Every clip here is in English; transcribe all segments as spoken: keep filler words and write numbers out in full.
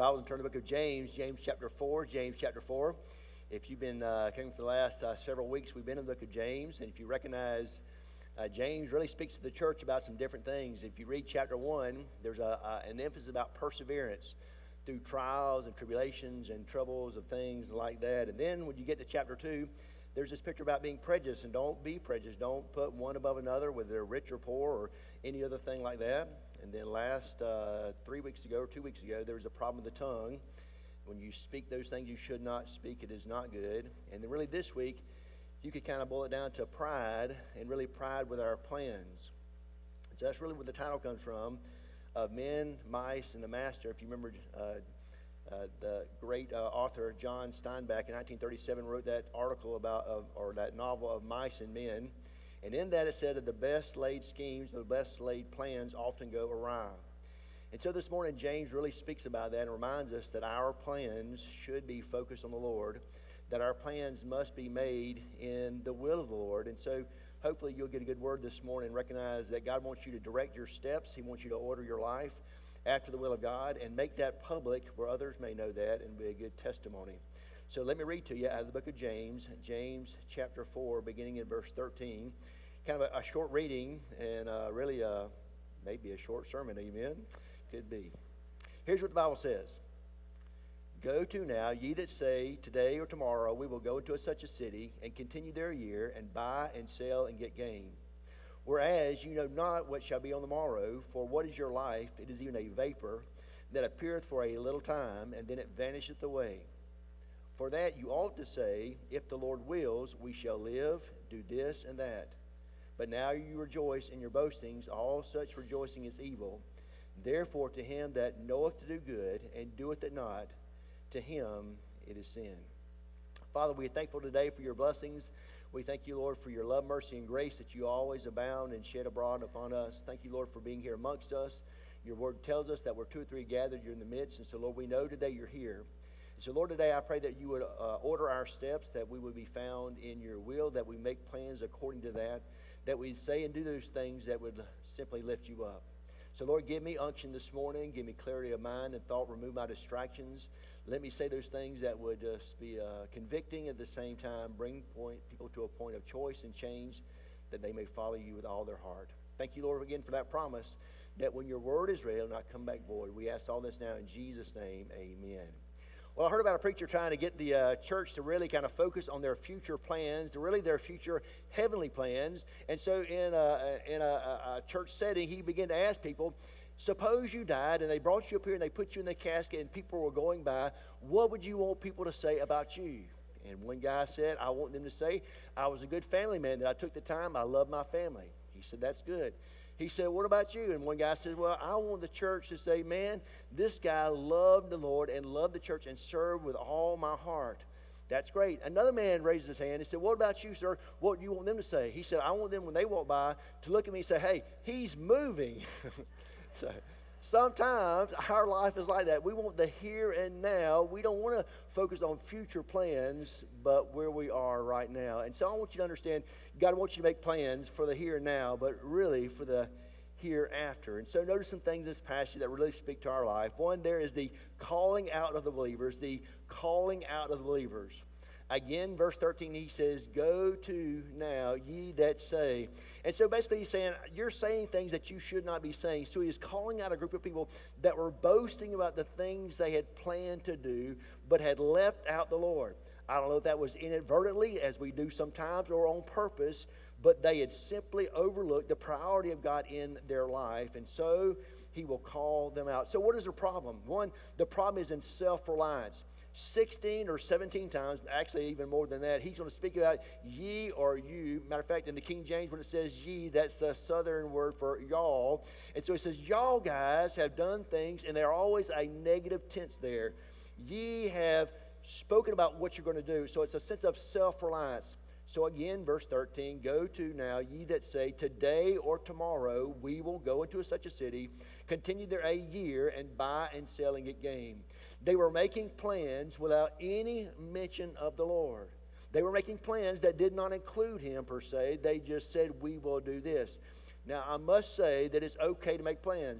Bibles and turn to the book of James, James chapter four, James chapter four. If you've been uh, coming for the last uh, several weeks, we've been in the book of James, and if you recognize, uh, James really speaks to the church about some different things. If you read chapter one, there's a, uh, an emphasis about perseverance through trials and tribulations and troubles of things like that. And then when you get to chapter two, there's this picture about being prejudiced, and don't be prejudiced. Don't put one above another, whether they're rich or poor or any other thing like that. And then last uh, three weeks ago or two weeks ago, there was a problem with the tongue. When you speak those things you should not speak, it is not good. And then really this week, you could kind of boil it down to pride, and really pride with our plans. So that's really where the title comes from, of Men, Mice, and the Master. If you remember, uh, uh, the great uh, author John Steinbeck in nineteen thirty-seven wrote that article about, of, or that novel of Mice and Men. And in that it said that the best laid schemes, the best laid plans often go awry. And so this morning, James really speaks about that and reminds us that our plans should be focused on the Lord, that our plans must be made in the will of the Lord. And so hopefully you'll get a good word this morning and recognize that God wants you to direct your steps. He wants you to order your life after the will of God and make that public where others may know that and be a good testimony. So let me read to you out of the book of James, James chapter four, beginning in verse thirteen. Kind of a, a short reading and uh, really uh, maybe a short sermon, amen? Could be. Here's what the Bible says. Go to now, ye that say, today or tomorrow we will go into such a city and continue there a year and buy and sell and get gain. Whereas you know not what shall be on the morrow, for what is your life? It is even a vapor that appeareth for a little time, and then it vanisheth away. For that you ought to say, if the Lord wills, we shall live, do this and that. But now you rejoice in your boastings, all such rejoicing is evil. Therefore to him that knoweth to do good, and doeth it not, to him it is sin. Father, we are thankful today for your blessings. We thank you, Lord, for your love, mercy, and grace that you always abound and shed abroad upon us. Thank you, Lord, for being here amongst us. Your word tells us that we're two or three gathered, you're in the midst. And so, Lord, we know today you're here. So, Lord, today I pray that you would uh, order our steps, that we would be found in your will, that we make plans according to that, that we say and do those things that would simply lift you up. So, Lord, give me unction this morning. Give me clarity of mind and thought. Remove my distractions. Let me say those things that would just be uh, convicting at the same time. Bring point, people to a point of choice and change, that they may follow you with all their heart. Thank you, Lord, again for that promise, that when your word is read, it will not come back void. We ask all this now in Jesus' name. Amen. Well, I heard about a preacher trying to get the uh, church to really kind of focus on their future plans, to really their future heavenly plans. And so in a, in a, a church setting, he began to ask people, suppose you died and they brought you up here and they put you in the casket and people were going by, what would you want people to say about you? And one guy said, I want them to say, I was a good family man, that I took the time, I love my family. He said, that's good. He said, what about you? And one guy said, well, I want the church to say, man, this guy loved the Lord and loved the church and served with all my heart. That's great. Another man raised his hand and said, what about you, sir? What do you want them to say? He said, I want them, when they walk by, to look at me and say, hey, he's moving. So sometimes our life is like that. We want the here and now. We don't want to focus on future plans, but where we are right now. And so I want you to understand, God wants you to make plans for the here and now, but really for the hereafter. And so notice some things in this passage that really speak to our life. One, there is the calling out of the believers, the calling out of the believers. Again, verse thirteen, he says, go to now, ye that say. And so basically he's saying, you're saying things that you should not be saying. So he's calling out a group of people that were boasting about the things they had planned to do, but had left out the Lord. I don't know if that was inadvertently, as we do sometimes, or on purpose, but they had simply overlooked the priority of God in their life. And so he will call them out. So what is the problem? One, the problem is in self-reliance. sixteen or seventeen times, actually even more than that, he's going to speak about ye or you. Matter of fact, in the King James, when it says ye, that's a southern word for y'all. And so it says, y'all guys have done things, and there's always a negative tense there. Ye have spoken about what you're going to do. So it's a sense of self-reliance. So again, verse thirteen, go to now, ye that say, today or tomorrow we will go into such a city, continue there a year, and buy and sell and get gain. They were making plans without any mention of the Lord. They were making plans that did not include him per se. They just said, we will do this. Now, I must say that it's okay to make plans.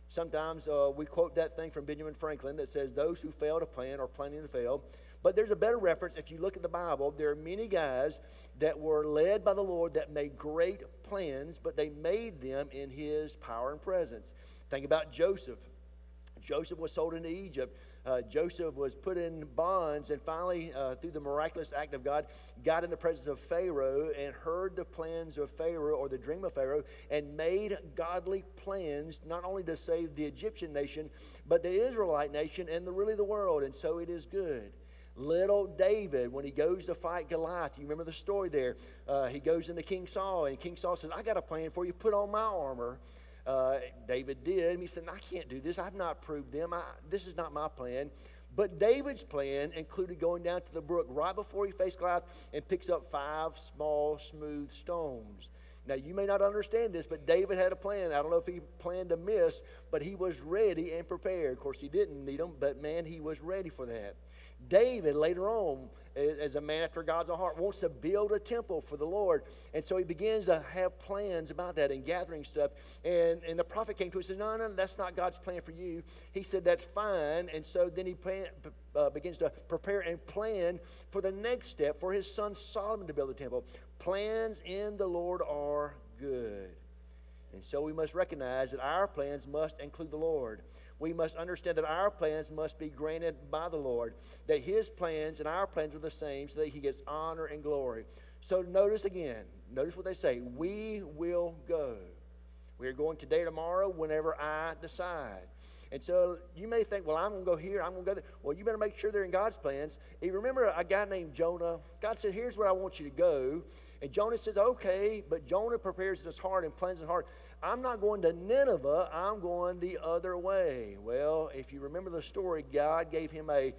Sometimes uh, we quote that thing from Benjamin Franklin that says, those who fail to plan are planning to fail. But there's a better reference. If you look at the Bible, there are many guys that were led by the Lord that made great plans, but they made them in His power and presence. Think about Joseph. Joseph was sold into Egypt. Uh, Joseph was put in bonds, and finally, uh, through the miraculous act of God, got in the presence of Pharaoh and heard the plans of Pharaoh, or the dream of Pharaoh, and made godly plans, not only to save the Egyptian nation, but the Israelite nation and the, really the world. And so it is good. Little David, when he goes to fight Goliath, you remember the story there. Uh, he goes into King Saul, and King Saul says, I got a plan for you. Put on my armor. Uh, David did. And he said, I can't do this. I've not proved them. I, this is not my plan. But David's plan included going down to the brook right before he faced Goliath and picks up five small, smooth stones. Now, you may not understand this, but David had a plan. I don't know if he planned to miss, but he was ready and prepared. Of course, he didn't need them, but man, he was ready for that. David, later on, as a man after God's own heart, wants to build a temple for the Lord. And so he begins to have plans about that and gathering stuff. And, and the prophet came to him and said, no, no, that's not God's plan for you. He said, that's fine. And so then he plan, uh, begins to prepare and plan for the next step for his son Solomon to build the temple. Plans in the Lord are good. And so we must recognize that our plans must include the Lord. We must understand that our plans must be granted by the Lord, that His plans and our plans are the same so that He gets honor and glory. So notice again, notice what they say, we will go. We are going today or tomorrow whenever I decide. And so you may think, well, I'm going to go here, I'm going to go there. Well, you better make sure they're in God's plans. You remember a guy named Jonah? God said, here's where I want you to go. And Jonah says, okay, but Jonah prepares his heart and plans his heart. I'm not going to Nineveh, I'm going the other way. Well, if you remember the story, God gave him a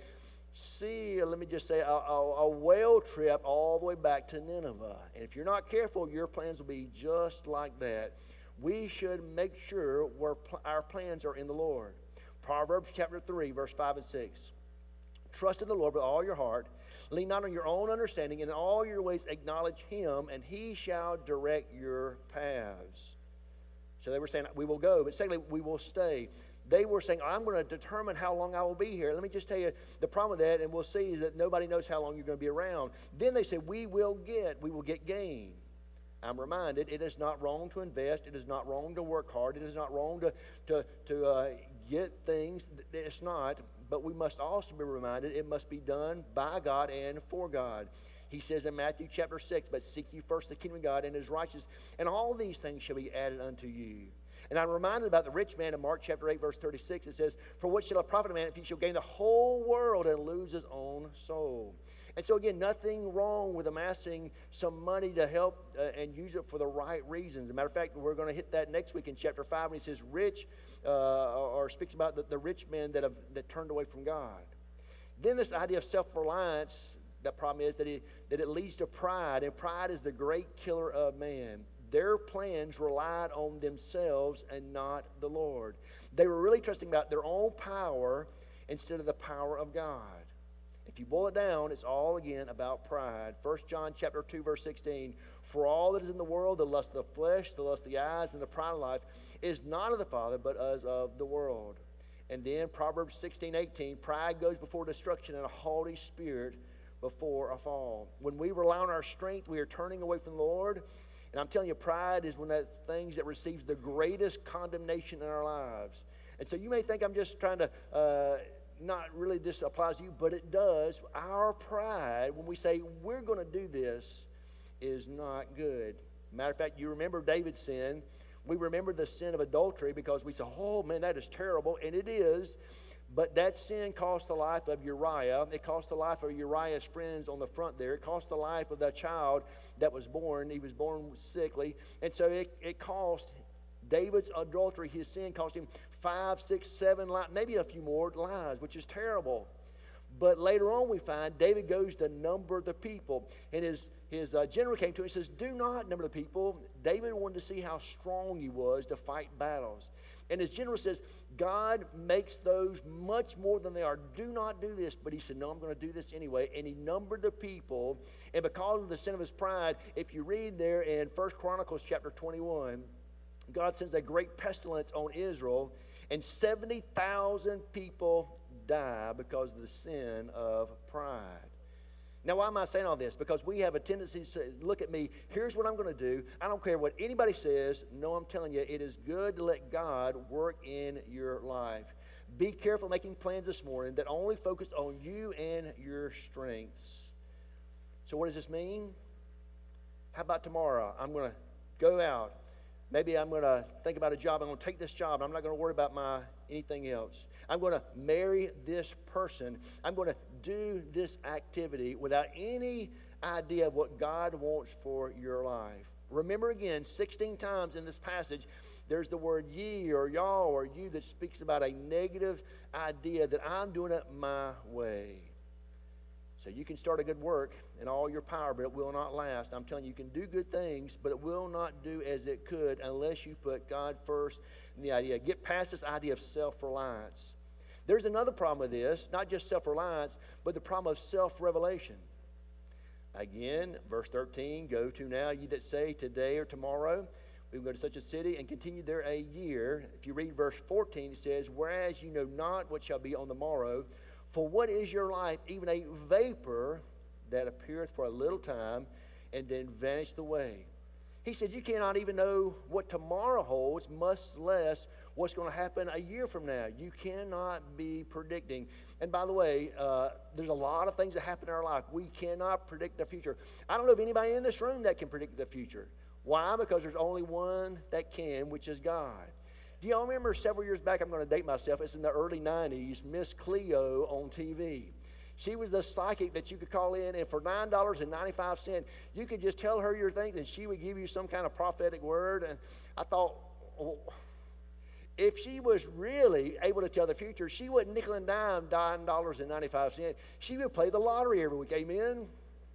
sea, let me just say, a, a, a whale trip all the way back to Nineveh. And if you're not careful, your plans will be just like that. We should make sure where pl- our plans are in the Lord. Proverbs chapter three, verse five and six. Trust in the Lord with all your heart. Lean not on your own understanding. In all your ways acknowledge Him, and He shall direct your paths. So they were saying, we will go. But secondly, we will stay. They were saying, I'm going to determine how long I will be here. Let me just tell you, the problem with that, and we'll see, is that nobody knows how long you're going to be around. Then they said, we will get, we will get gain. I'm reminded, it is not wrong to invest. It is not wrong to work hard. It is not wrong to, to, to uh, get things. It's not. But we must also be reminded, it must be done by God and for God. He says in Matthew chapter six, but seek ye first the kingdom of God and His righteousness, and all these things shall be added unto you. And I'm reminded about the rich man in Mark chapter eight, verse thirty-six. It says, for what shall it profit a man if he shall gain the whole world and lose his own soul? And so again, nothing wrong with amassing some money to help uh, and use it for the right reasons. As a matter of fact, we're going to hit that next week in chapter five when he says rich, uh, or speaks about the, the rich men that have that turned away from God. Then this idea of self-reliance, that problem is that it, that it leads to pride, and pride is the great killer of man. Their plans relied on themselves and not the Lord. They were really trusting about their own power instead of the power of God. If you boil it down, it's all again about pride. First John chapter two, verse sixteen, for all that is in the world, the lust of the flesh, the lust of the eyes, and the pride of life, is not of the Father, but as of the world. And then Proverbs sixteen, eighteen, pride goes before destruction, and a haughty spirit before a fall. When we rely on our strength, we are turning away from the Lord. And I'm telling you, pride is one of the things that receives the greatest condemnation in our lives. And so you may think I'm just trying to uh, not really this applies to you, but it does. Our pride, when we say we're going to do this, is not good. Matter of fact, you remember David's sin. We remember the sin of adultery because we say, oh man, that is terrible. And it is. But that sin cost the life of Uriah. It cost the life of Uriah's friends on the front there. It cost the life of that child that was born. He was born sickly. And so it, it cost David's adultery, his sin cost him five, six, seven lives, maybe a few more lives, which is terrible. But later on we find David goes to number the people. And his, his uh, general came to him and says, do not number the people. David wanted to see how strong he was to fight battles. And his general says, God makes those much more than they are. Do not do this. But he said, no, I'm going to do this anyway. And he numbered the people. And because of the sin of his pride, if you read there in First Chronicles chapter twenty-one, God sends a great pestilence on Israel. And seventy thousand people die because of the sin of pride. Now, why am I saying all this? Because we have a tendency to say, look at me, here's what I'm going to do. I don't care what anybody says. No, I'm telling you, it is good to let God work in your life. Be careful making plans this morning that only focus on you and your strengths. So what does this mean? How about tomorrow? I'm going to go out. Maybe I'm going to think about a job. I'm going to take this job. I'm not going to worry about my anything else. I'm going to marry this person. I'm going to do this activity without any idea of what God wants for your life. Remember again, sixteen times in this passage, there's the word ye or y'all or you that speaks about a negative idea that I'm doing it my way. So you can start a good work in all your power, but it will not last. I'm telling you, you can do good things, but it will not do as it could unless you put God first in the idea. Get past this idea of self-reliance. There's another problem with this, not just self-reliance, but the problem of self-revelation. Again, verse thirteen, go to now, ye that say today or tomorrow, we will go to such a city and continue there a year. If you read verse fourteen, it says, whereas you know not what shall be on the morrow, for what is your life? Even a vapor that appeareth for a little time and then vanisheth away. He said, you cannot even know what tomorrow holds, much less what's going to happen a year from now. You cannot be predicting. And by the way, uh, there's a lot of things that happen in our life. We cannot predict the future. I don't know of anybody in this room that can predict the future. Why? Because there's only one that can, which is God. Do y'all remember several years back, I'm going to date myself, it's in the early nineties, Miss Cleo on T V. She was the psychic that you could call in, and for nine dollars and ninety-five cents, you could just tell her your things, and she would give you some kind of prophetic word. And I thought, oh, if she was really able to tell the future, she wouldn't nickel and dime nine dollars and ninety-five cents. She would play the lottery every week, amen?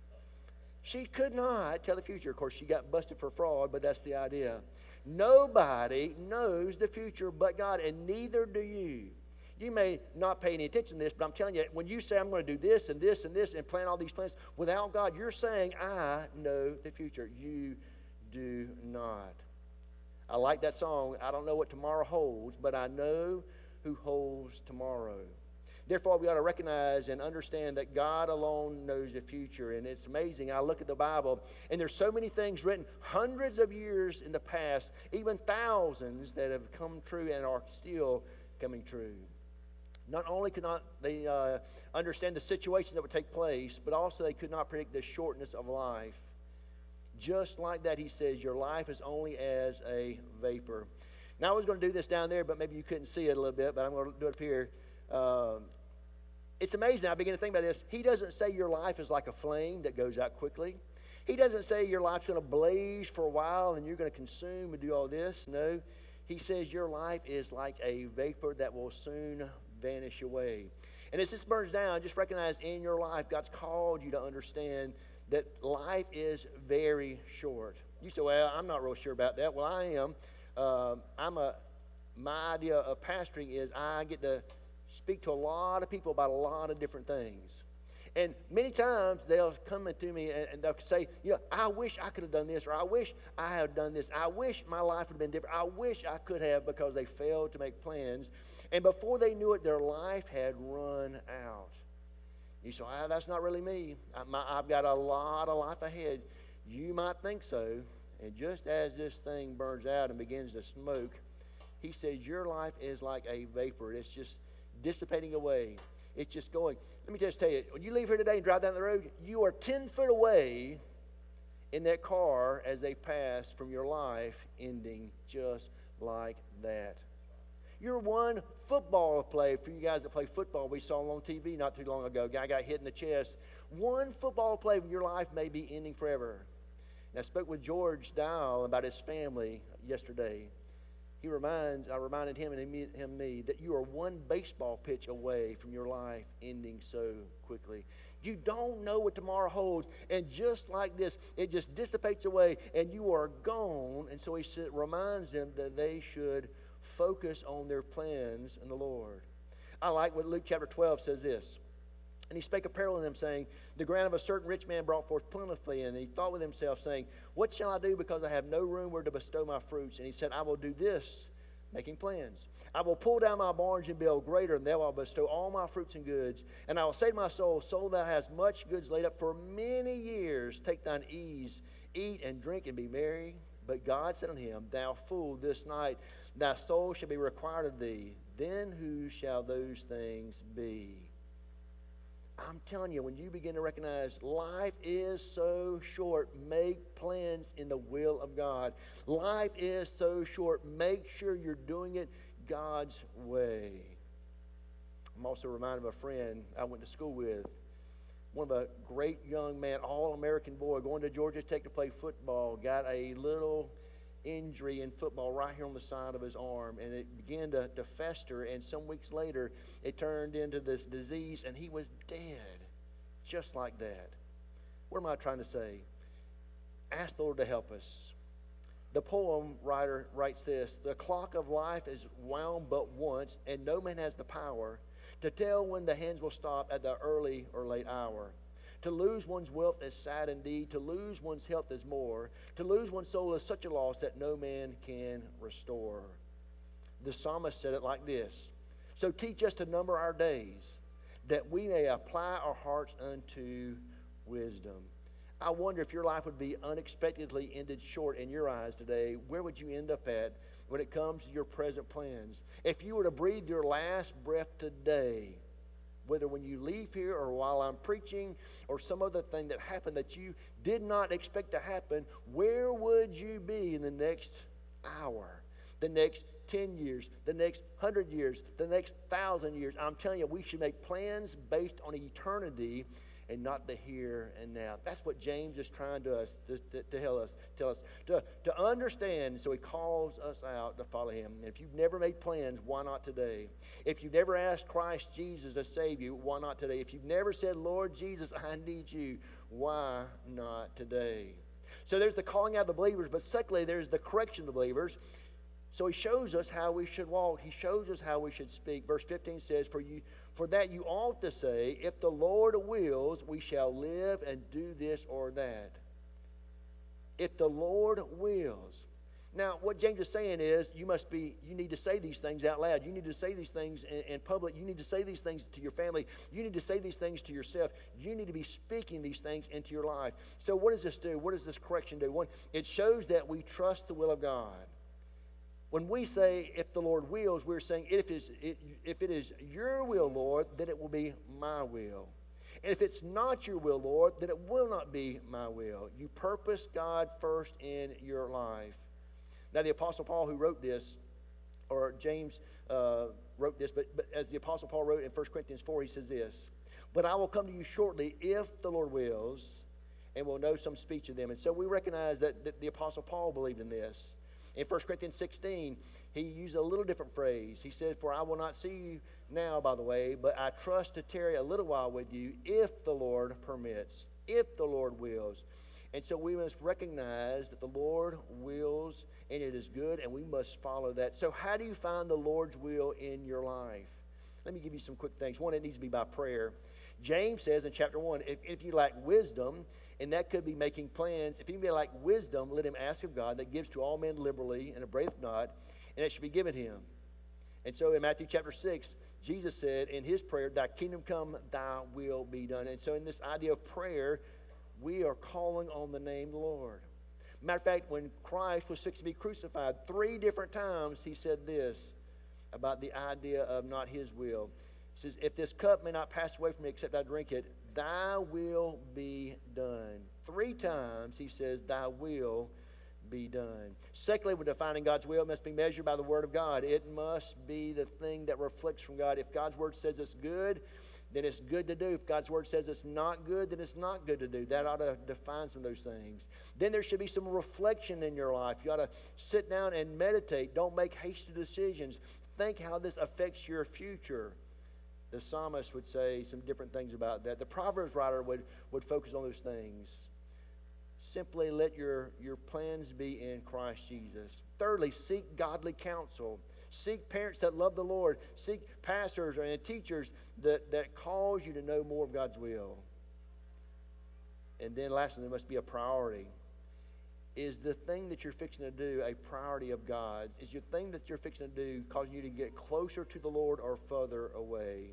She could not tell the future. Of course, she got busted for fraud, but that's the idea. Nobody knows the future but God, and neither do you. You may not pay any attention to this, but I'm telling you, when you say I'm going to do this and this and this and plan all these plans without God, you're saying, I know the future. You do not. I like that song, I don't know what tomorrow holds, but I know who holds tomorrow. Therefore, we ought to recognize and understand that God alone knows the future. And it's amazing. I look at the Bible, and there's so many things written hundreds of years in the past, even thousands that have come true and are still coming true. Not only could not they uh, understand the situation that would take place, but also they could not predict the shortness of life. Just like that, he says, your life is only as a vapor. Now, I was going to do this down there, but maybe you couldn't see it a little bit, but I'm going to do it up here. Um, it's amazing. I begin to think about this. He doesn't say your life is like a flame that goes out quickly. He doesn't say your life's going to blaze for a while and you're going to consume and do all this. No. He says your life is like a vapor that will soon vanish away. And as this burns down, just recognize in your life, God's called you to understand that life is very short. You say, well, I'm not real sure about that. Well, I am. Uh, I'm a, my idea of pastoring is I get to speak to a lot of people about a lot of different things. And many times they'll come to me and, and they'll say, you know, I wish I could have done this, or I wish I had done this. I wish my life would have been different. I wish I could have, because they failed to make plans. And before they knew it, their life had run out. You say, ah, that's not really me. I, my, I've got a lot of life ahead. You might think so. And just as this thing burns out and begins to smoke, he says your life is like a vapor. It's just dissipating away. It's just going. Let me just tell you, when you leave here today and drive down the road, you are ten foot away in that car as they pass from your life ending just like that. You're one football play. For you guys that play football, we saw on T V not too long ago. A guy got hit in the chest. One football play of your life may be ending forever. And I spoke with George Dial about his family yesterday. He reminds, I reminded him and him, him me that you are one baseball pitch away from your life ending so quickly. You don't know what tomorrow holds, and just like this, it just dissipates away, and you are gone. And so he reminds them that they should focus on their plans in the Lord. I like what Luke chapter twelve says this. And he spake a parable to them, saying, the ground of a certain rich man brought forth plentifully. And he thought with himself, saying, what shall I do, because I have no room where to bestow my fruits? And he said, I will do this, Making plans. I will pull down my barns and build greater, and there I will bestow all my fruits and goods. And I will say to my soul, soul, thou hast much goods laid up for many years. Take thine ease, eat and drink and be merry. But God said unto him, thou fool, this night thy soul shall be required of thee. Then who shall those things be? I'm telling you, when you begin to recognize life is so short, make plans in the will of God. Life is so short, make sure you're doing it God's way. I'm also reminded of a friend I went to school with. One of a great young man, all-American boy, going to Georgia Tech to play football, got a little injury in football right here on the side of his arm, and it began to, to fester, and some weeks later it turned into this disease, and he was dead just like that. What am I trying to say? Ask the Lord to help us. The poem writer writes this: the clock of life is wound but once, and no man has the power to tell when the hands will stop at the early or late hour. To lose one's wealth is sad indeed. To lose one's health is more. To lose one's soul is such a loss that no man can restore. The psalmist said it like this: so teach us to number our days, that we may apply our hearts unto wisdom. I wonder if your life would be unexpectedly ended short in your eyes today, where would you end up at when it comes to your present plans? If you were to breathe your last breath today, whether when you leave here or while I'm preaching or some other thing that happened that you did not expect to happen, where would you be in the next hour, the next ten years, the next one hundred years, the next one thousand years? I'm telling you, we should make plans based on eternity and not the here and now. That's what James is trying to us to, to, to tell us, tell us to, to understand. So he calls us out to follow him. And if you've never made plans, why not today? If you've never asked Christ Jesus to save you, why not today? If you've never said, Lord Jesus, I need you, why not today? So there's the calling out of the believers, but secondly, there's the correction of the believers. So he shows us how we should walk. He shows us how we should speak. Verse fifteen says, For you, for that you ought to say, if the Lord wills, we shall live and do this or that. If the Lord wills. Now, what James is saying is, you must be, you need to say these things out loud. You need to say these things in, in public. You need to say these things to your family. You need to say these things to yourself. You need to be speaking these things into your life. So what does this do? What does this correction do? One, it shows that we trust the will of God. When we say, if the Lord wills, we're saying, if it is, it, if it is your will, Lord, then it will be my will. And if it's not your will, Lord, then it will not be my will. You purpose God first in your life. Now, the Apostle Paul, who wrote this, or James uh, wrote this, but, but as the Apostle Paul wrote in First Corinthians four, he says this: but I will come to you shortly, if the Lord wills, and will know some speech of them. And so we recognize that, that the Apostle Paul believed in this. In First Corinthians sixteen, he used a little different phrase. He said, for I will not see you now, by the way, but I trust to tarry a little while with you, if the Lord permits, if the Lord wills. And so we must recognize that the Lord wills, and it is good, and we must follow that. So how do you find the Lord's will in your life? Let me give you some quick things. One, it needs to be by prayer. James says in chapter one, if, if you lack wisdom, and that could be making plans, if anybody lack wisdom, let him ask of God, that gives to all men liberally and upbraideth not, and it should be given him. And so in Matthew chapter six, Jesus said in his prayer, thy kingdom come, thy will be done. And so in this idea of prayer, we are calling on the name of the Lord. Matter of fact, when Christ was fixed to be crucified, three different times he said this about the idea of not his will. He says, if this cup may not pass away from me except I drink it, thy will be done. Three times he says, thy will be done. Secondly, when defining God's will, it must be measured by the Word of God. It must be the thing that reflects from God. If God's Word says it's good, then it's good to do. If God's Word says it's not good, then it's not good to do. That ought to define some of those things. Then there should be some reflection in your life. You ought to sit down and meditate. Don't make hasty decisions. Think how this affects your future. The psalmist would say some different things about that. The Proverbs writer would, would focus on those things. Simply let your, your plans be in Christ Jesus. Thirdly, seek godly counsel. Seek parents that love the Lord. Seek pastors and teachers that, that cause you to know more of God's will. And then lastly, there must be a priority. Is the thing that you're fixing to do a priority of God's? Is your thing that you're fixing to do causing you to get closer to the Lord or further away?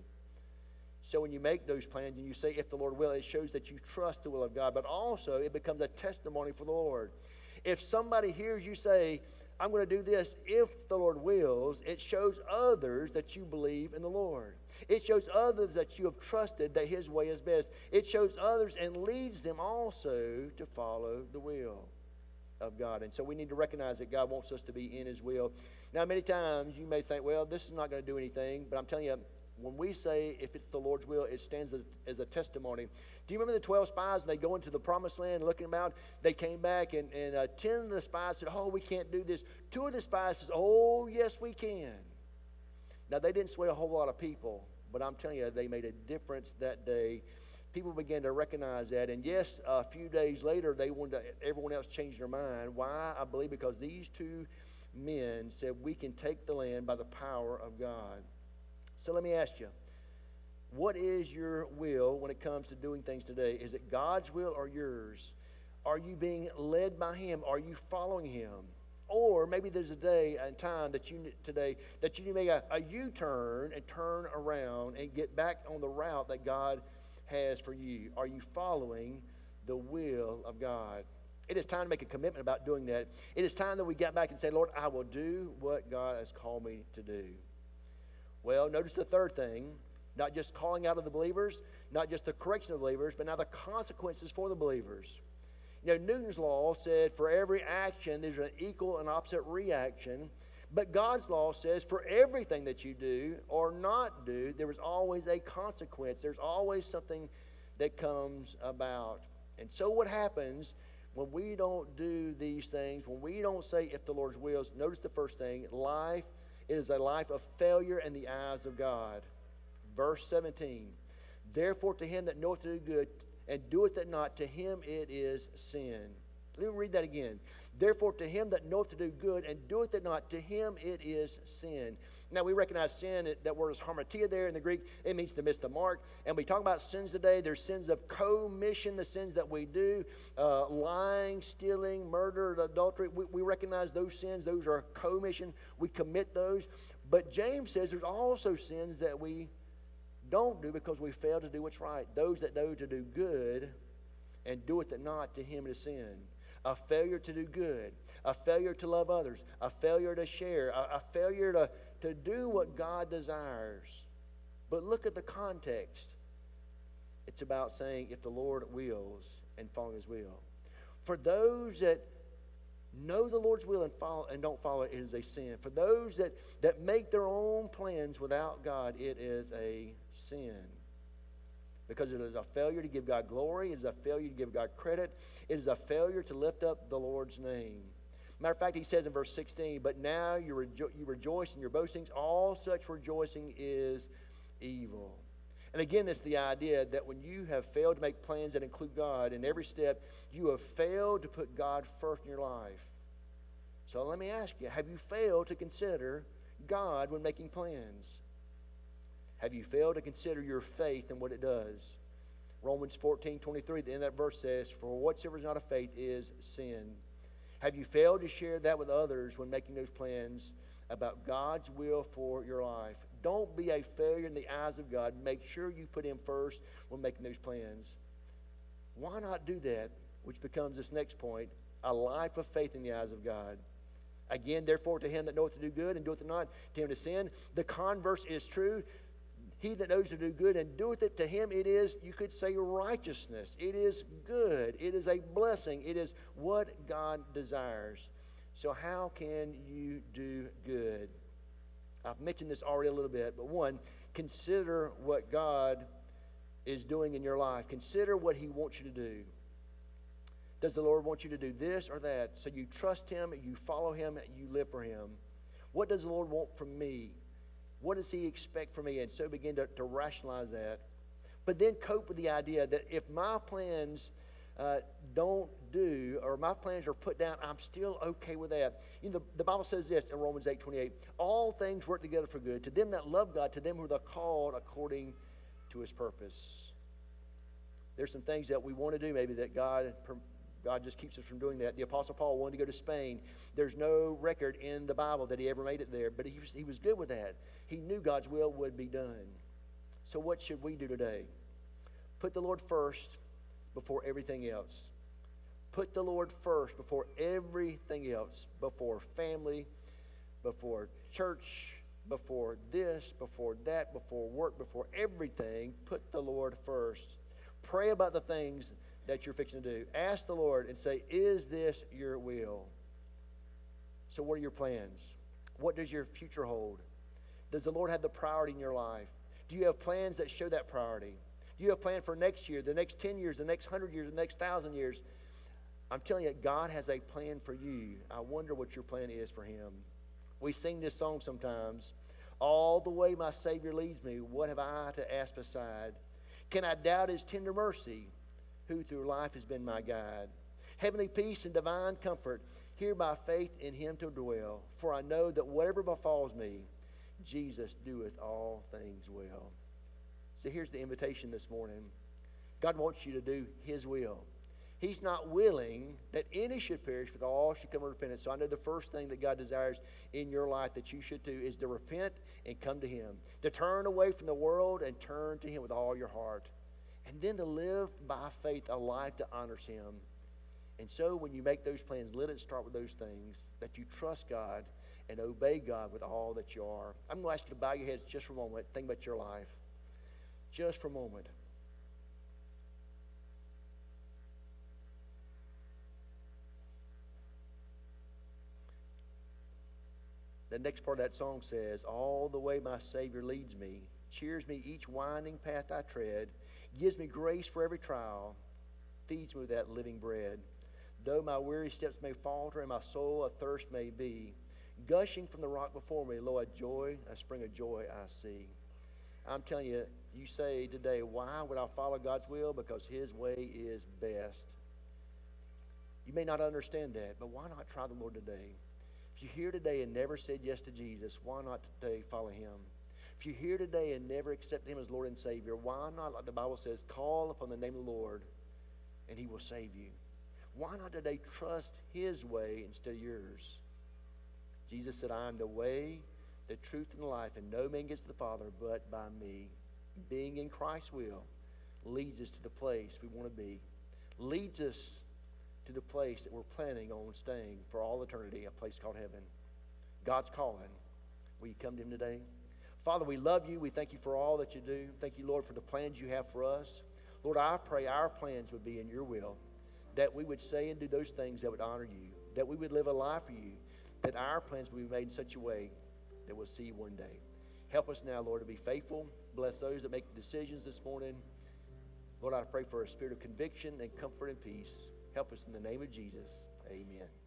So when you make those plans and you say, if the Lord will, it shows that you trust the will of God, but also it becomes a testimony for the Lord. If somebody hears you say, I'm going to do this if the Lord wills, it shows others that you believe in the Lord. It shows others that you have trusted that His way is best. It shows others and leads them also to follow the will of God. And so we need to recognize that God wants us to be in His will. Now, many times you may think, well, this is not going to do anything, but I'm telling you, when we say if it's the Lord's will, it stands as, as a testimony. Do you remember the twelve spies when they go into the promised land looking about? They came back and, and uh, ten of the spies said, oh, we can't do this. Two of the spies said, oh, yes, we can. Now, they didn't sway a whole lot of people, but I'm telling you, they made a difference that day. People began to recognize that. And yes, a few days later, they wanted to, everyone else changed their mind. Why? I believe because these two men said, we can take the land by the power of God. So let me ask you, what is your will when it comes to doing things today? Is it God's will or yours? Are you being led by Him? Are you following Him? Or maybe there's a day and time that you today that you need to make a, a U-turn and turn around and get back on the route that God has for you. Are you following the will of God? It is time to make a commitment about doing that. It is time that we get back and say, Lord, I will do what God has called me to do. Well, notice the third thing, not just calling out of the believers, not just the correction of the believers, but now the consequences for the believers. You know, Newton's law said for every action there's an equal and opposite reaction. But God's law says for everything that you do or not do, there is always a consequence. There's always something that comes about. And so what happens when we don't do these things, when we don't say if the Lord's wills, notice the first thing, life is a life of failure in the eyes of God. Verse seventeen, therefore to him that knoweth to do good and doeth it not, to him it is sin. Let me read that again. Therefore, to him that knoweth to do good and doeth it not, to him it is sin. Now, we recognize sin, that word is hamartia there in the Greek. It means to miss the mark. And we talk about sins today. There's sins of commission, the sins that we do, uh, lying, stealing, murder, adultery. We, we recognize those sins. Those are commission. We commit those. But James says there's also sins that we don't do because we fail to do what's right. Those that know to do good and doeth it not, to him it is sin. A failure to do good, a failure to love others, a failure to share, a, a failure to, to do what God desires. But look at the context. It's about saying if the Lord wills and following His will. For those that know the Lord's will and follow and don't follow it, it is a sin. For those that, that make their own plans without God, it is a sin. Because it is a failure to give God glory. It is a failure to give God credit. It is a failure to lift up the Lord's name. Matter of fact, he says in verse sixteen, but now you, rejo- you rejoice in your boastings. All such rejoicing is evil. And again, it's the idea that when you have failed to make plans that include God in every step, you have failed to put God first in your life. So let me ask you, have you failed to consider God when making plans? Have you failed to consider your faith and what it does? Romans fourteen twenty-three, the end of that verse says, for whatsoever is not of faith is sin. Have you failed to share that with others when making those plans about God's will for your life? Don't be a failure in the eyes of God. Make sure you put Him first when making those plans. Why not do that? Which becomes this next point, a life of faith in the eyes of God. Again, therefore, to him that knoweth to do good and doeth it not, to him to sin. The converse is true. He that knows to do good and doeth it, to him it is, you could say, righteousness. It is good. It is a blessing. It is what God desires. So how can you do good? I've mentioned this already a little bit, but one, consider what God is doing in your life. Consider what He wants you to do. Does the Lord want you to do this or that? So you trust Him, you follow Him, you live for Him. What does the Lord want from me? What does He expect from me? And so begin to, to rationalize that. But then cope with the idea that if my plans uh, don't do, or my plans are put down, I'm still okay with that. You know, the, the Bible says this in Romans eight twenty-eight, all things work together for good to them that love God, to them who are called according to His purpose. There's some things that we want to do maybe that God per, God just keeps us from doing that. The Apostle Paul wanted to go to Spain. There's no record in the Bible that he ever made it there, but he was, he was good with that. He knew God's will would be done. So what should we do today? Put the Lord first before everything else. Put the Lord first before everything else, before family, before church, before this, before that, before work, before everything. Put the Lord first. Pray about the things that you're fixing to do. Ask the Lord and say, is this your will? So what are your plans? What does your future hold? Does the Lord have the priority in your life? Do you have plans that show that priority? Do you have a plan for next year, the next ten years, the next one hundred years, the next one thousand years? I'm telling you, God has a plan for you. I wonder what your plan is for him. We sing this song sometimes. All the way my Savior leads me, what have I to ask beside? Can I doubt his tender mercy, who through life has been my guide? Heavenly peace and divine comfort, here by faith in him to dwell. For I know that whatever befalls me, Jesus doeth all things well. So here's the invitation this morning. God wants you to do his will. He's not willing that any should perish, but all should come to repentance. So I know the first thing that God desires in your life that you should do is to repent and come to him. To turn away from the world and turn to him with all your heart. And then to live by faith a life that honors him. And so when you make those plans, let it start with those things, that you trust God and obey God with all that you are. I'm going to ask you to bow your heads just for a moment. Think about your life. Just for a moment. The next part of that song says, all the way my Savior leads me, cheers me each winding path I tread, gives me grace for every trial, feeds me with that living bread. Though my weary steps may falter and my soul athirst may be, gushing from the rock before me, lo, a joy, a spring of joy I see. I'm telling you, you say today, why would I follow God's will? Because his way is best. You may not understand that, but why not try the Lord today? If you're here today and never said yes to Jesus, why not today follow him? If you're here today and never accepted him as Lord and Savior, why not, like the Bible says, call upon the name of the Lord and he will save you? Why not today trust his way instead of yours? Jesus said, I am the way, the truth, and the life, and no man gets to the Father but by me. Being in Christ's will leads us to the place we want to be. Leads us to the place that we're planning on staying for all eternity, a place called heaven. God's calling. Will you come to him today? Father, we love you. We thank you for all that you do. Thank you, Lord, for the plans you have for us. Lord, I pray our plans would be in your will, that we would say and do those things that would honor you, that we would live a life for you, that our plans would be made in such a way that we'll see you one day. Help us now, Lord, to be faithful. Bless those that make decisions this morning. Lord, I pray for a spirit of conviction and comfort and peace. Help us in the name of Jesus. Amen.